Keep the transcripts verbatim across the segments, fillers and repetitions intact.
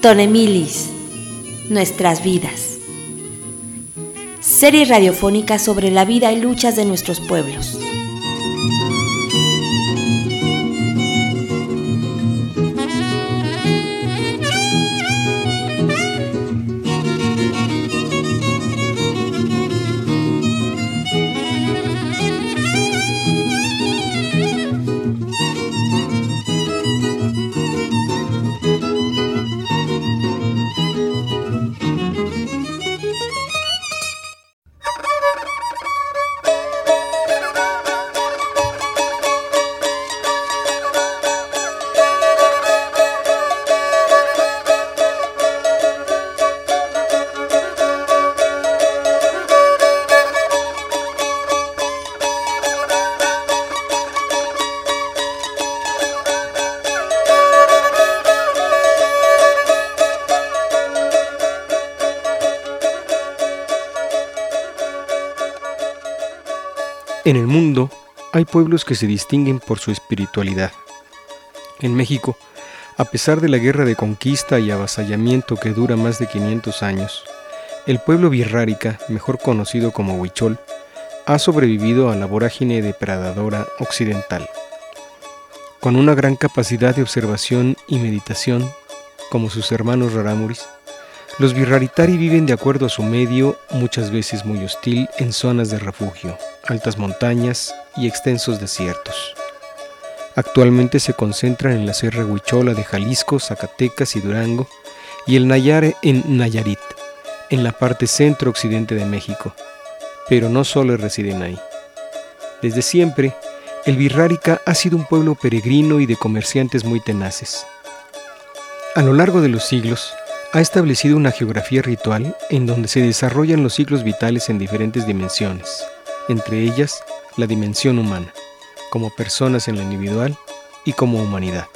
Tonemilis, nuestras vidas. Serie radiofónica sobre la vida y luchas de nuestros pueblos. En el mundo hay pueblos que se distinguen por su espiritualidad. En México, a pesar de la guerra de conquista y avasallamiento que dura más de quinientos años, el pueblo birrárica, mejor conocido como huichol, ha sobrevivido a la vorágine depredadora occidental. Con una gran capacidad de observación y meditación, como sus hermanos rarámuris, los birraritari viven de acuerdo a su medio, muchas veces muy hostil, en zonas de refugio, altas montañas y extensos desiertos. Actualmente se concentran en la Sierra Huichola de Jalisco, Zacatecas y Durango, y el Nayar en Nayarit, en la parte centro-occidente de México, pero no solo residen ahí. Desde siempre, el Birrárica ha sido un pueblo peregrino y de comerciantes muy tenaces. A lo largo de los siglos, ha establecido una geografía ritual en donde se desarrollan los ciclos vitales en diferentes dimensiones, entre ellas la dimensión humana, como personas en lo individual y como humanidad.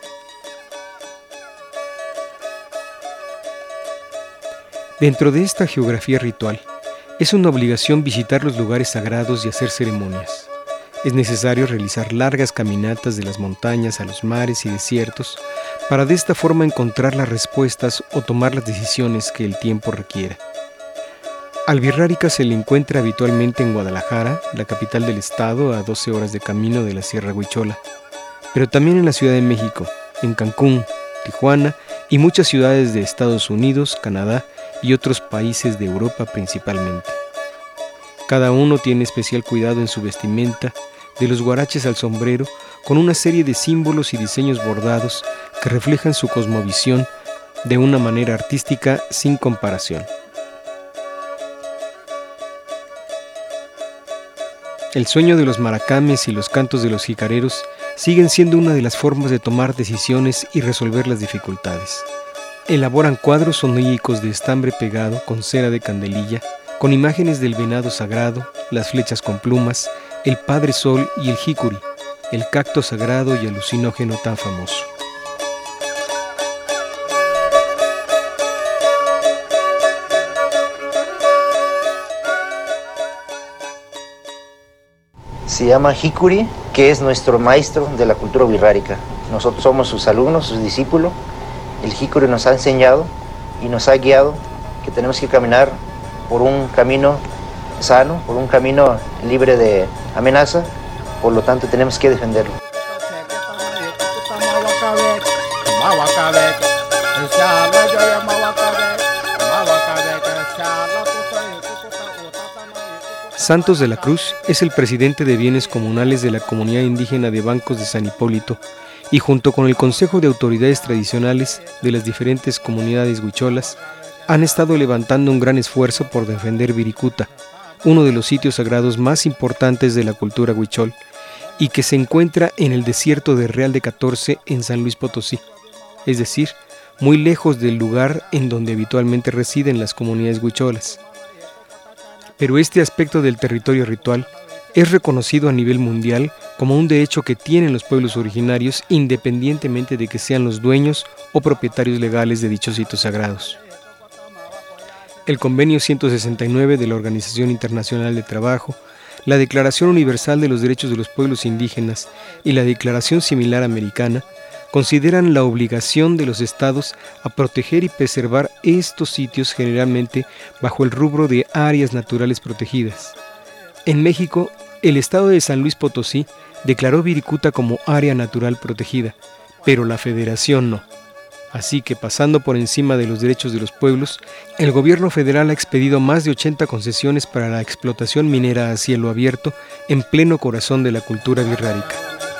Dentro de esta geografía ritual, es una obligación visitar los lugares sagrados y hacer ceremonias. Es necesario realizar largas caminatas de las montañas a los mares y desiertos para de esta forma encontrar las respuestas o tomar las decisiones que el tiempo requiera. Al Birrárica se le encuentra habitualmente en Guadalajara, la capital del estado, a doce horas de camino de la Sierra Huichola, pero también en la Ciudad de México, en Cancún, Tijuana y muchas ciudades de Estados Unidos, Canadá y otros países de Europa principalmente. Cada uno tiene especial cuidado en su vestimenta, de los guaraches al sombrero, con una serie de símbolos y diseños bordados que reflejan su cosmovisión de una manera artística sin comparación. El sueño de los maracames y los cantos de los jicareros siguen siendo una de las formas de tomar decisiones y resolver las dificultades. Elaboran cuadros oníricos de estambre pegado con cera de candelilla, con imágenes del venado sagrado, las flechas con plumas, el Padre Sol y el jicuri, el cacto sagrado y alucinógeno tan famoso. Se llama jicuri, que es nuestro maestro de la cultura birrárica. Nosotros somos sus alumnos, sus discípulos. El jicuri nos ha enseñado y nos ha guiado que tenemos que caminar por un camino sano, por un camino libre de amenaza, por lo tanto tenemos que defenderlo. Santos de la Cruz es el presidente de bienes comunales de la comunidad indígena de Bancos de San Hipólito y junto con el Consejo de Autoridades Tradicionales de las diferentes comunidades huicholas han estado levantando un gran esfuerzo por defender Viricuta, uno de los sitios sagrados más importantes de la cultura huichol y que se encuentra en el desierto de Real de catorce en San Luis Potosí, es decir, muy lejos del lugar en donde habitualmente residen las comunidades huicholas. Pero este aspecto del territorio ritual es reconocido a nivel mundial como un derecho que tienen los pueblos originarios independientemente de que sean los dueños o propietarios legales de dichos sitios sagrados. El Convenio ciento sesenta y nueve de la Organización Internacional de Trabajo, la Declaración Universal de los Derechos de los Pueblos Indígenas y la Declaración Similar Americana consideran la obligación de los estados a proteger y preservar estos sitios, generalmente bajo el rubro de áreas naturales protegidas. En México, el estado de San Luis Potosí declaró Viricuta como área natural protegida, pero la Federación no. Así que, pasando por encima de los derechos de los pueblos, el gobierno federal ha expedido más de ochenta concesiones para la explotación minera a cielo abierto en pleno corazón de la cultura birrárica.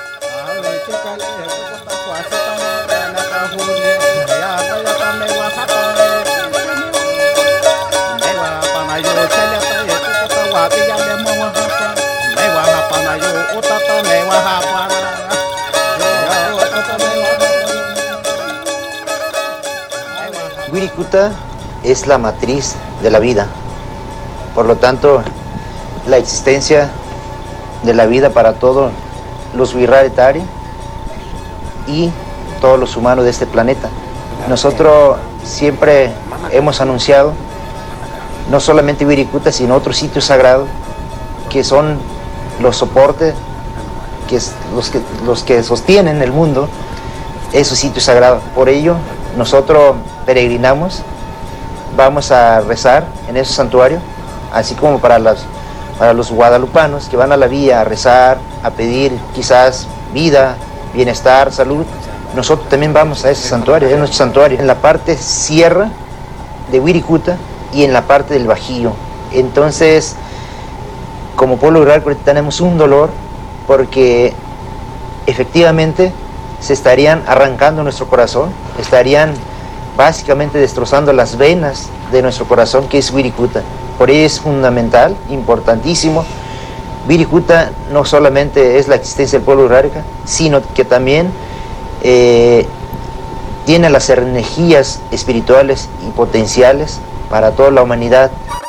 Viricuta es la matriz de la vida, por lo tanto, la existencia de la vida para todos los Wirraretari y todos los humanos de este planeta. Nosotros siempre hemos anunciado, no solamente Viricuta, sino otros sitios sagrados, que son los soportes, que es los que, los que sostienen el mundo, esos sitios sagrados. Por ello, nosotros peregrinamos, vamos a rezar en esos santuarios, así como para, las, para los guadalupanos que van a la vía a rezar, a pedir quizás vida, bienestar, salud. Nosotros también vamos a ese santuario, es nuestro santuario, en la parte sierra de Viricuta y en la parte del Bajío. Entonces, como pueblo rural tenemos un dolor porque efectivamente se estarían arrancando nuestro corazón, estarían básicamente destrozando las venas de nuestro corazón, que es Viricuta. Por ello es fundamental, importantísimo. Viricuta no solamente es la existencia del pueblo birrárica, sino que también eh, tiene las energías espirituales y potenciales para toda la humanidad.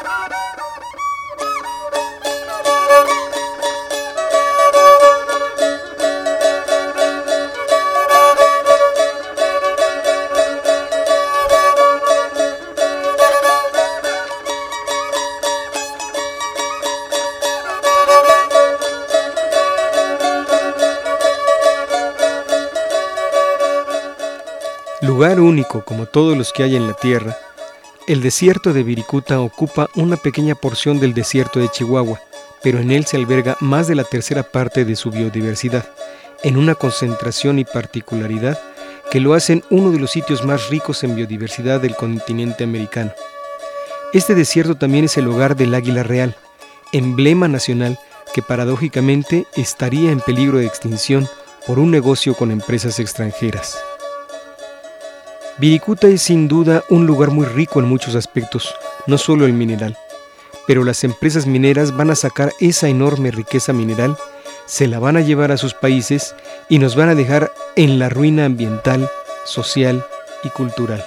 Lugar único como todos los que hay en la tierra, el desierto de Viricuta ocupa una pequeña porción del desierto de Chihuahua, pero en él se alberga más de la tercera parte de su biodiversidad, en una concentración y particularidad que lo hacen uno de los sitios más ricos en biodiversidad del continente americano. Este desierto también es el hogar del águila real, emblema nacional que paradójicamente estaría en peligro de extinción por un negocio con empresas extranjeras. Viricuta es sin duda un lugar muy rico en muchos aspectos, no solo el mineral, pero las empresas mineras van a sacar esa enorme riqueza mineral, se la van a llevar a sus países y nos van a dejar en la ruina ambiental, social y cultural.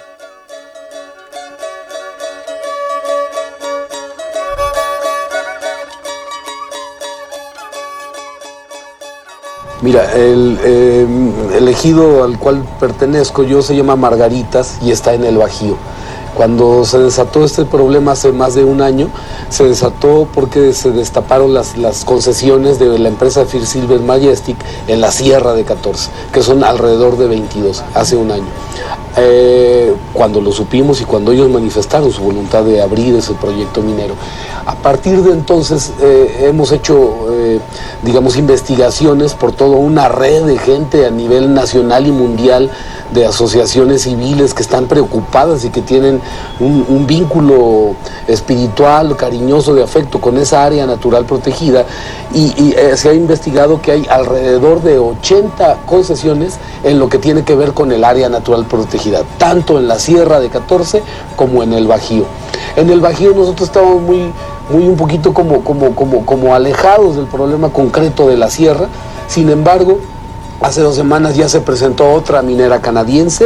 Mira, el, eh, el ejido al cual pertenezco yo se llama Margaritas y está en el Bajío. Cuando se desató este problema hace más de un año, se desató porque se destaparon las, las concesiones de la empresa First Silver Majestic en la Sierra de catorce, que son alrededor de veintidós, hace un año. Eh, cuando lo supimos y cuando ellos manifestaron su voluntad de abrir ese proyecto minero. A partir de entonces eh, hemos hecho, eh, digamos, investigaciones por toda una red de gente a nivel nacional y mundial, de asociaciones civiles que están preocupadas y que tienen un, un vínculo espiritual, cariñoso, de afecto con esa área natural protegida, y, y eh, se ha investigado que hay alrededor de ochenta concesiones en lo que tiene que ver con el área natural protegida, tanto en la Sierra de catorce como en el Bajío. En el Bajío nosotros estamos muy, muy un poquito como, como, como, como alejados del problema concreto de la sierra. Sin embargo, hace dos semanas ya se presentó otra minera canadiense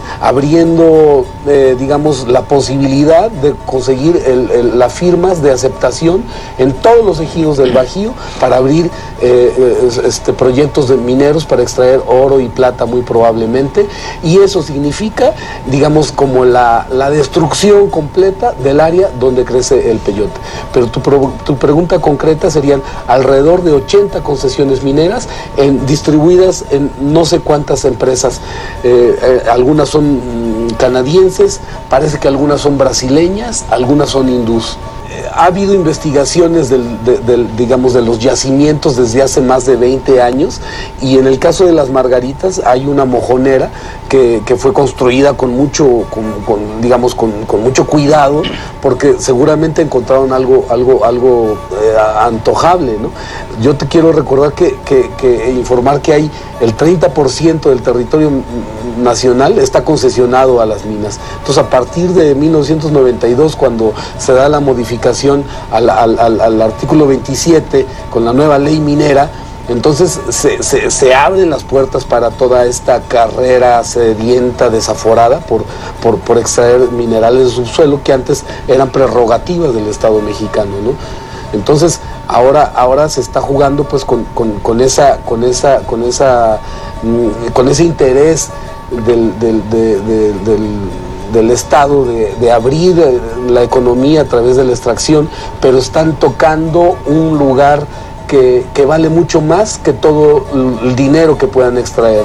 abriendo, eh, digamos, la posibilidad de conseguir el, el, las firmas de aceptación en todos los ejidos del Bajío para abrir eh, este, proyectos de mineros para extraer oro y plata muy probablemente, y eso significa, digamos, como la, la destrucción completa del área donde crece el peyote. Pero tu, tu pregunta concreta serían alrededor de ochenta concesiones mineras en, distribuidas en no sé cuántas empresas, eh, eh, algunas son canadienses, parece que algunas son brasileñas, algunas son hindús. Ha habido investigaciones del, de, del, digamos, de los yacimientos desde hace más de veinte años, y en el caso de las Margaritas hay una mojonera que, que fue construida con mucho, con, con, digamos, con, con mucho cuidado, porque seguramente encontraron algo, algo, algo eh, antojable, ¿no? Yo te quiero recordar que, que, que informar que hay el treinta por ciento del territorio nacional está concesionado a las minas. Entonces, a partir de mil novecientos noventa y dos, cuando se da la modificación al, al, al, al artículo veintisiete con la nueva ley minera, entonces se, se, se abren las puertas para toda esta carrera sedienta, desaforada por, por, por extraer minerales de subsuelo que antes eran prerrogativas del Estado mexicano, ¿no? Entonces ahora, ahora se está jugando pues con, con, con esa, con esa, con esa, con ese interés del, del, de, de, del del Estado de, de abrir la economía a través de la extracción, pero están tocando un lugar que, que vale mucho más que todo el dinero que puedan extraer.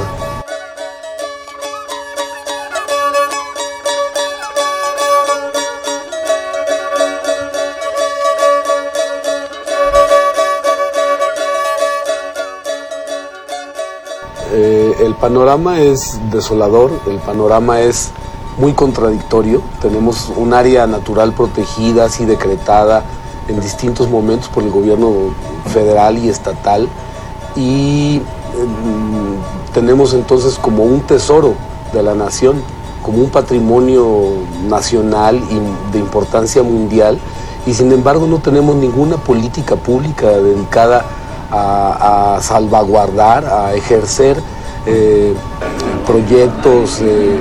Eh, el panorama es desolador, el panorama es muy contradictorio. Tenemos un área natural protegida, así decretada en distintos momentos por el gobierno federal y estatal, y eh, tenemos entonces como un tesoro de la nación, como un patrimonio nacional y de importancia mundial, y sin embargo no tenemos ninguna política pública dedicada a, a salvaguardar, a ejercer eh, proyectos, eh,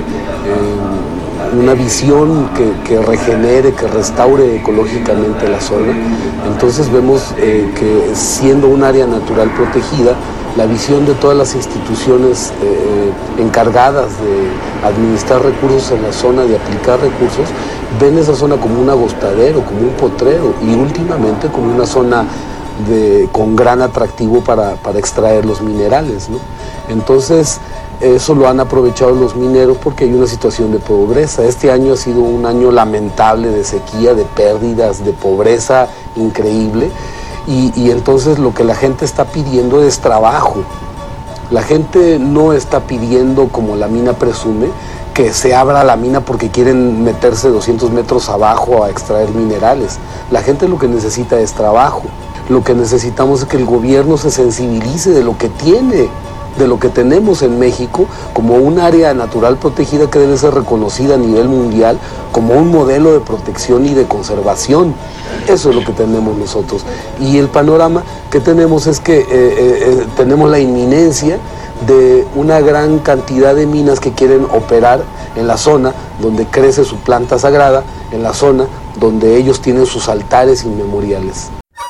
eh, una visión que, que regenere, que restaure ecológicamente la zona. Entonces vemos eh, que siendo un área natural protegida, la visión de todas las instituciones eh, encargadas de administrar recursos en la zona, de aplicar recursos, ven esa zona como un agostadero, como un potrero, y últimamente como una zona de, con gran atractivo para, para extraer los minerales, ¿no? Entonces, eso lo han aprovechado los mineros porque hay una situación de pobreza. Este año ha sido un año lamentable de sequía, de pérdidas, de pobreza increíble, y, y entonces lo que la gente está pidiendo es trabajo. La gente no está pidiendo, como la mina presume, que se abra la mina porque quieren meterse doscientos metros abajo a extraer minerales. La gente lo que necesita es trabajo. Lo que necesitamos es que el gobierno se sensibilice de lo que tiene, de lo que tenemos en México como un área natural protegida que debe ser reconocida a nivel mundial como un modelo de protección y de conservación. Eso es lo que tenemos nosotros. Y el panorama que tenemos es que eh, eh, tenemos la inminencia de una gran cantidad de minas que quieren operar en la zona donde crece su planta sagrada, en la zona donde ellos tienen sus altares inmemoriales.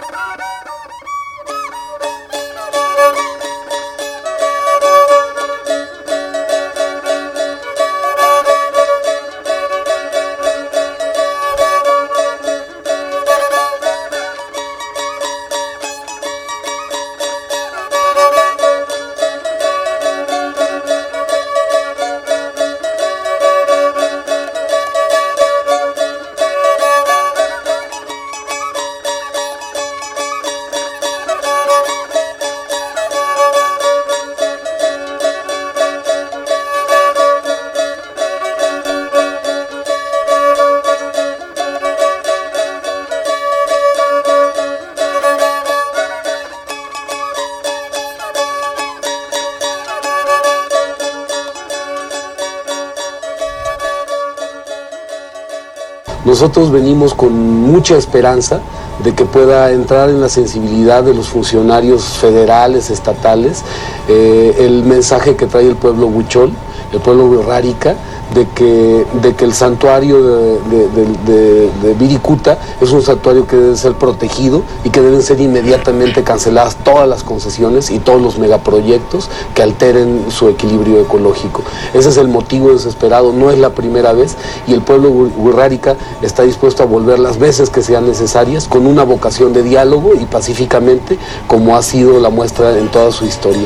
Nosotros venimos con mucha esperanza de que pueda entrar en la sensibilidad de los funcionarios federales, estatales, eh, el mensaje que trae el pueblo huichol, el pueblo wixárika, de que, de que el santuario de, de, de, de, de Viricuta es un santuario que debe ser protegido y que deben ser inmediatamente canceladas todas las concesiones y todos los megaproyectos que alteren su equilibrio ecológico. Ese es el motivo desesperado, no es la primera vez, y el pueblo wixárika está dispuesto a volver las veces que sean necesarias con una vocación de diálogo y pacíficamente, como ha sido la muestra en toda su historia.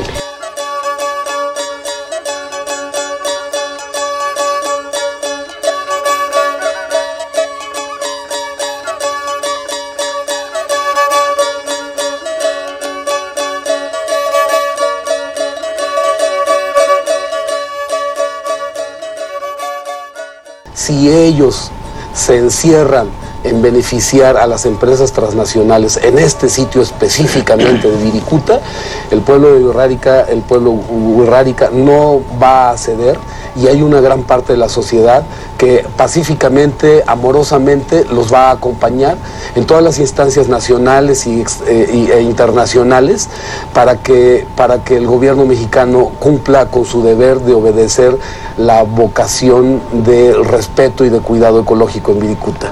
Si ellos se encierran en beneficiar a las empresas transnacionales en este sitio específicamente de Viricuta, el pueblo de wixárika, el pueblo wixárika no va a ceder, y hay una gran parte de la sociedad que pacíficamente, amorosamente los va a acompañar en todas las instancias nacionales y, eh, e internacionales para que, para que el gobierno mexicano cumpla con su deber de obedecer la vocación de respeto y de cuidado ecológico en Viricuta.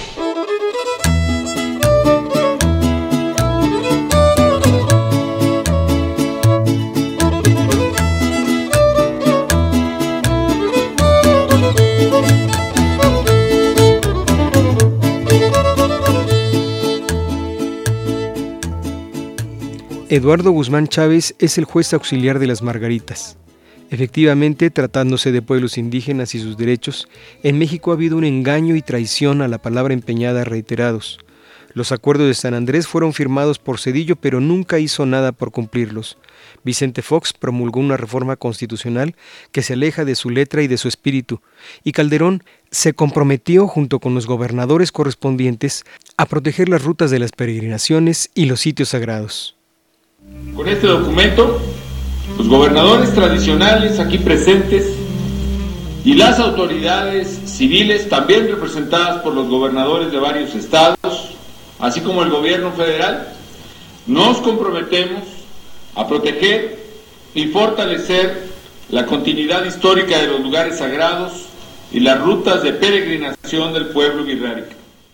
Eduardo Guzmán Chávez es el juez auxiliar de las Margaritas. Efectivamente, tratándose de pueblos indígenas y sus derechos, en México ha habido un engaño y traición a la palabra empeñada reiterados. Los acuerdos de San Andrés fueron firmados por Zedillo, pero nunca hizo nada por cumplirlos. Vicente Fox promulgó una reforma constitucional que se aleja de su letra y de su espíritu, y Calderón se comprometió junto con los gobernadores correspondientes a proteger las rutas de las peregrinaciones y los sitios sagrados. Con este documento, los gobernadores tradicionales aquí presentes y las autoridades civiles, también representadas por los gobernadores de varios estados, así como el gobierno federal, nos comprometemos a proteger y fortalecer la continuidad histórica de los lugares sagrados y las rutas de peregrinación del pueblo wixárika.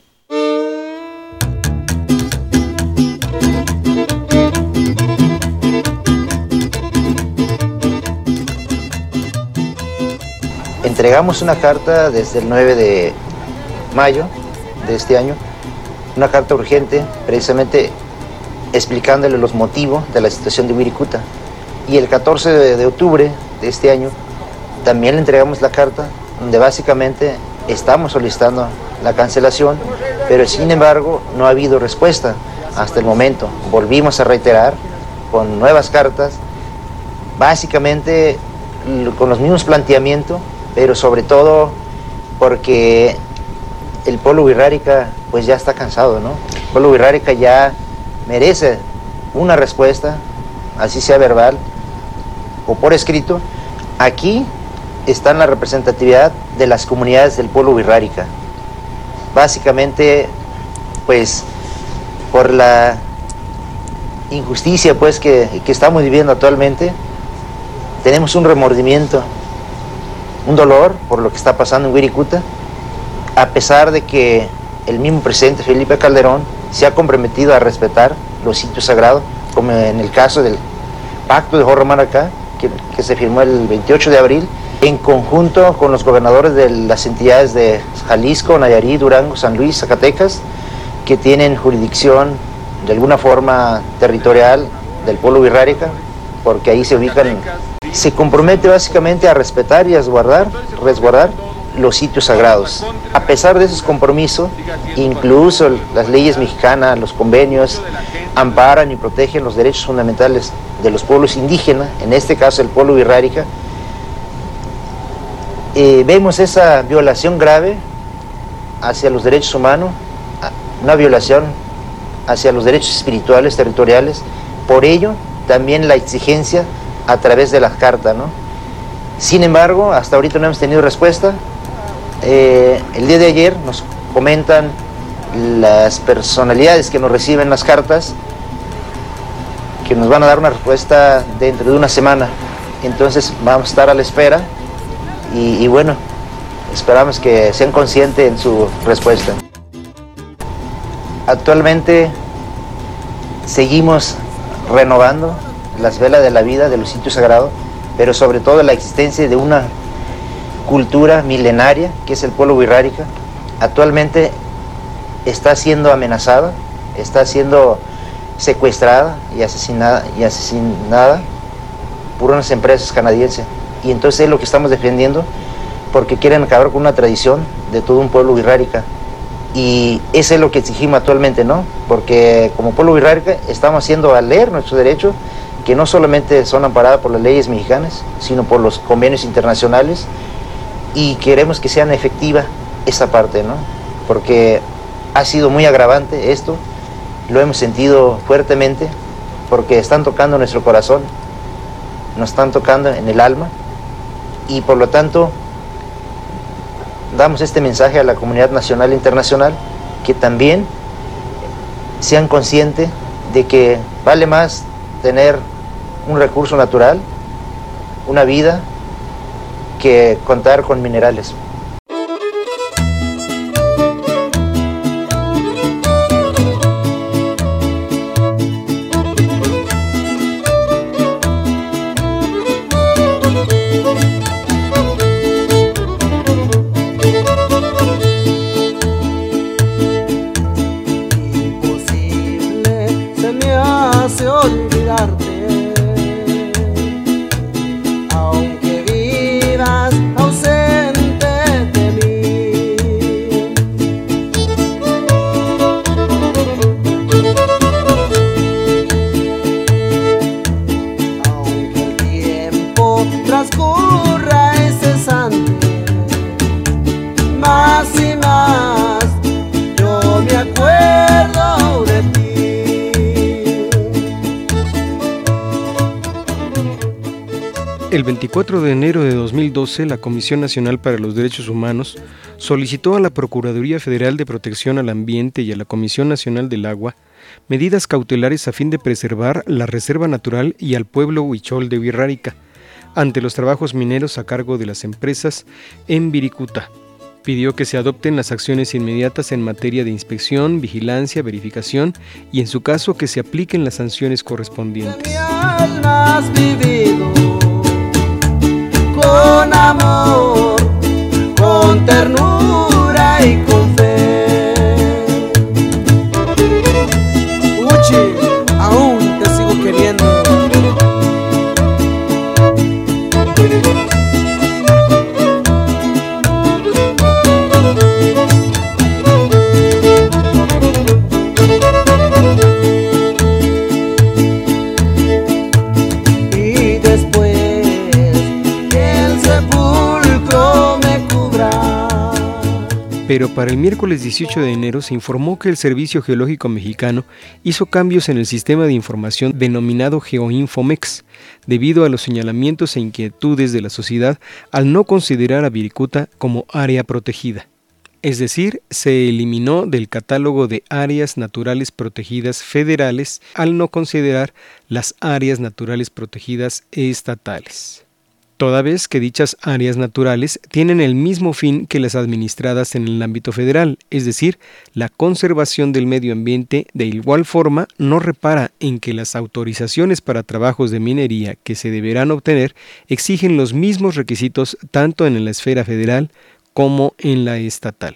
Entregamos una carta desde el nueve de mayo de este año, una carta urgente, precisamente explicándole los motivos de la situación de Viricuta. Y el catorce de octubre de este año también le entregamos la carta donde básicamente estamos solicitando la cancelación, pero sin embargo no ha habido respuesta hasta el momento. Volvimos a reiterar con nuevas cartas, básicamente con los mismos planteamientos, pero sobre todo porque el pueblo wixárika pues ya está cansado, ¿no? El pueblo wixárika ya merece una respuesta, así sea verbal o por escrito. Aquí está la representatividad de las comunidades del pueblo wixárika. Básicamente, pues, por la injusticia pues que, que estamos viviendo actualmente, tenemos un remordimiento, un dolor por lo que está pasando en Viricuta, a pesar de que el mismo presidente Felipe Calderón se ha comprometido a respetar los sitios sagrados, como en el caso del Pacto de Jorro Maracá, que, que se firmó el veintiocho de abril, en conjunto con los gobernadores de las entidades de Jalisco, Nayarit, Durango, San Luis, Zacatecas, que tienen jurisdicción de alguna forma territorial del pueblo wixárika, porque ahí se ubican. Se compromete básicamente a respetar y a resguardar, resguardar los sitios sagrados. A pesar de esos compromisos, incluso las leyes mexicanas, los convenios, amparan y protegen los derechos fundamentales de los pueblos indígenas, en este caso el pueblo wixárika. Eh, vemos esa violación grave hacia los derechos humanos, una violación hacia los derechos espirituales, territoriales. Por ello, también la exigencia a través de las cartas, ¿no? Sin embargo, hasta ahorita no hemos tenido respuesta. Eh, el día de ayer nos comentan las personalidades que nos reciben las cartas que nos van a dar una respuesta dentro de una semana. Entonces vamos a estar a la espera y, y bueno, Esperamos que sean conscientes en su respuesta. Actualmente seguimos renovando las velas de la vida de los sitios sagrados, pero sobre todo la existencia de una cultura milenaria que es el pueblo wixárika. Actualmente está siendo amenazada, está siendo secuestrada y asesinada, y asesinada por unas empresas canadienses. Y entonces es lo que estamos defendiendo, porque quieren acabar con una tradición de todo un pueblo wixárika. Y eso es lo que exigimos actualmente, ¿no? Porque como pueblo wixárika estamos haciendo valer nuestros derechos, que no solamente son amparados por las leyes mexicanas, sino por los convenios internacionales, y queremos que sean efectiva esa parte, ¿no? Porque ha sido muy agravante esto, lo hemos sentido fuertemente, porque están tocando nuestro corazón, nos están tocando en el alma, y por lo tanto damos este mensaje a la comunidad nacional e internacional, que también sean conscientes de que vale más tener un recurso natural, una vida, que contar con minerales. Imposible se me hace olvidarte, aunque vivas ausente de mí. Aunque el tiempo transcurra incesante, más y más yo me acuerdo de ti. El veinticuatro de enero de dos mil doce, la Comisión Nacional para los Derechos Humanos solicitó a la Procuraduría Federal de Protección al Ambiente y a la Comisión Nacional del Agua medidas cautelares a fin de preservar la reserva natural y al pueblo huichol de Wixárika ante los trabajos mineros a cargo de las empresas en Wirikuta. Pidió que se adopten las acciones inmediatas en materia de inspección, vigilancia, verificación y, en su caso, que se apliquen las sanciones correspondientes. Mi alma has vivido con amor, con ternura y con fe. Uchi, aún te sigo queriendo. Y después que el sepulcro me cubra. Pero para el miércoles dieciocho de enero se informó que el Servicio Geológico Mexicano hizo cambios en el sistema de información denominado GeoInfomex, debido a los señalamientos e inquietudes de la sociedad al no considerar a Wirikuta como área protegida. Es decir, se eliminó del catálogo de áreas naturales protegidas federales al no considerar las áreas naturales protegidas estatales, toda vez que dichas áreas naturales tienen el mismo fin que las administradas en el ámbito federal, es decir, la conservación del medio ambiente. De igual forma, no repara en que las autorizaciones para trabajos de minería que se deberán obtener exigen los mismos requisitos tanto en la esfera federal como en la estatal.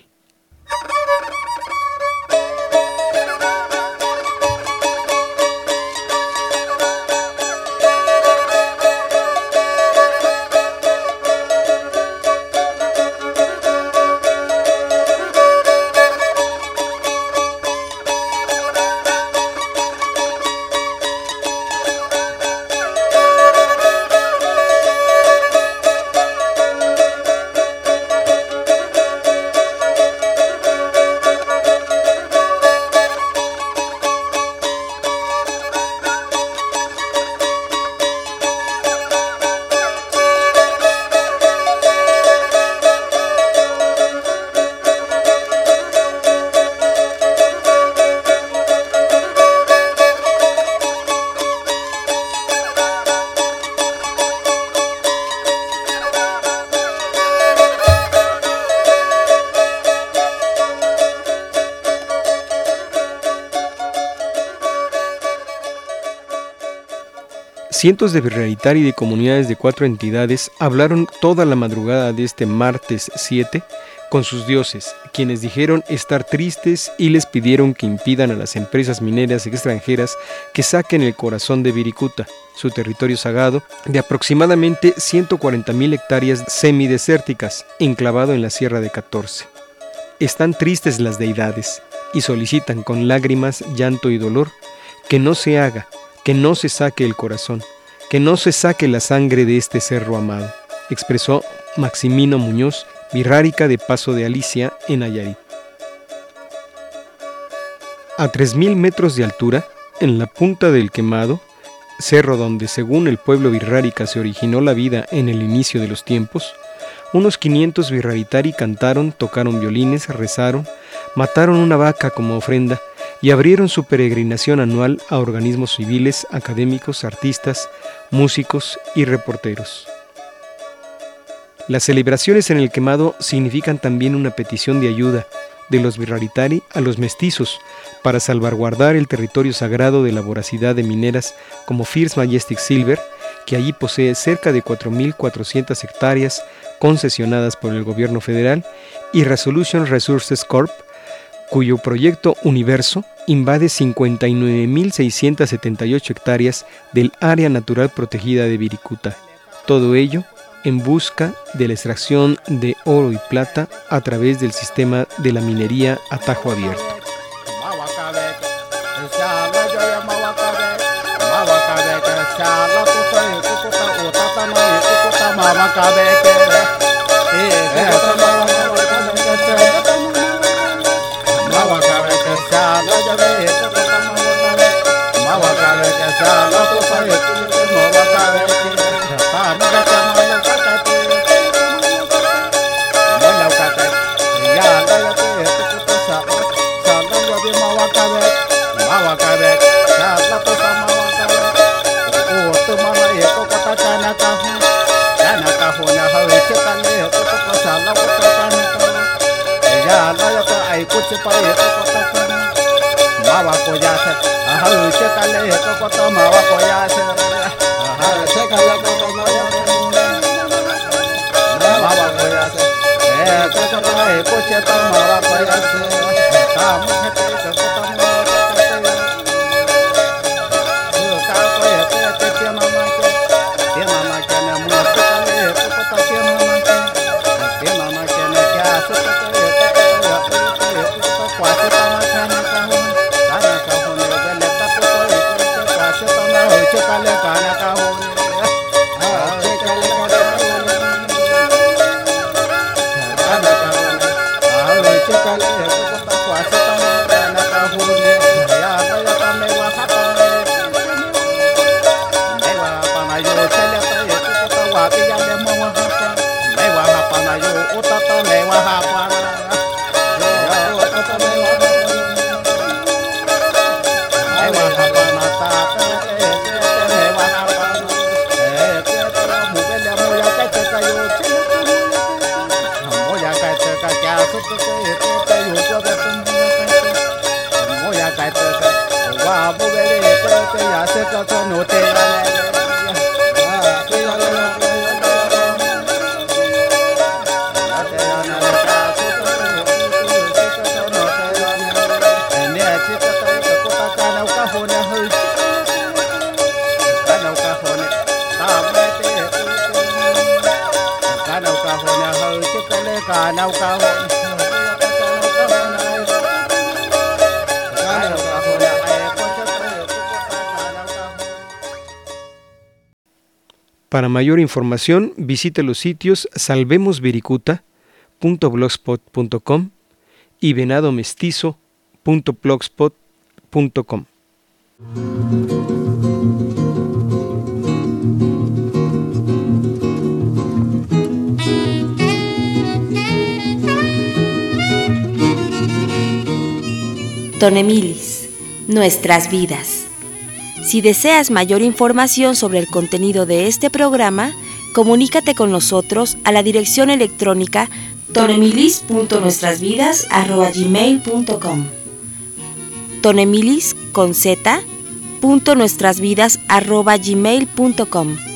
Cientos de virreritari de comunidades de cuatro entidades hablaron toda la madrugada de este martes siete con sus dioses, quienes dijeron estar tristes y les pidieron que impidan a las empresas mineras extranjeras que saquen el corazón de Virikuta, su territorio sagrado, de aproximadamente ciento cuarenta mil hectáreas semidesérticas, enclavado en la Sierra de catorce. Están tristes las deidades y solicitan con lágrimas, llanto y dolor que no se haga, que no se saque el corazón, que no se saque la sangre de este cerro amado, expresó Maximino Muñoz, virrárica de Paso de Alicia, en Nayarit. A tres mil metros de altura, en la punta del Quemado, cerro donde según el pueblo virrárica se originó la vida en el inicio de los tiempos, unos quinientos virraritari cantaron, tocaron violines, rezaron, mataron una vaca como ofrenda y abrieron su peregrinación anual a organismos civiles, académicos, artistas, músicos y reporteros. Las celebraciones en el Quemado significan también una petición de ayuda de los virraritari a los mestizos para salvaguardar el territorio sagrado de la voracidad de mineras como First Majestic Silver, que allí posee cerca de cuatro mil cuatrocientas hectáreas concesionadas por el gobierno federal, y Resolution Resources Corp, cuyo proyecto Universo invade cincuenta y nueve mil seiscientas setenta y ocho hectáreas del área natural protegida de Virikuta. Todo ello en busca de la extracción de oro y plata a través del sistema de la minería a tajo abierto. Para mayor información, visite los sitios salvemos virikuta punto blogspot punto com y venado mestizo punto blogspot punto com. Tonemilis, nuestras vidas. Si deseas mayor información sobre el contenido de este programa, comunícate con nosotros a la dirección electrónica tonemilis punto nuestrasvidas arroba gmail punto com. Tonemilis con Z, punto nuestras vidas arroba gmail punto com.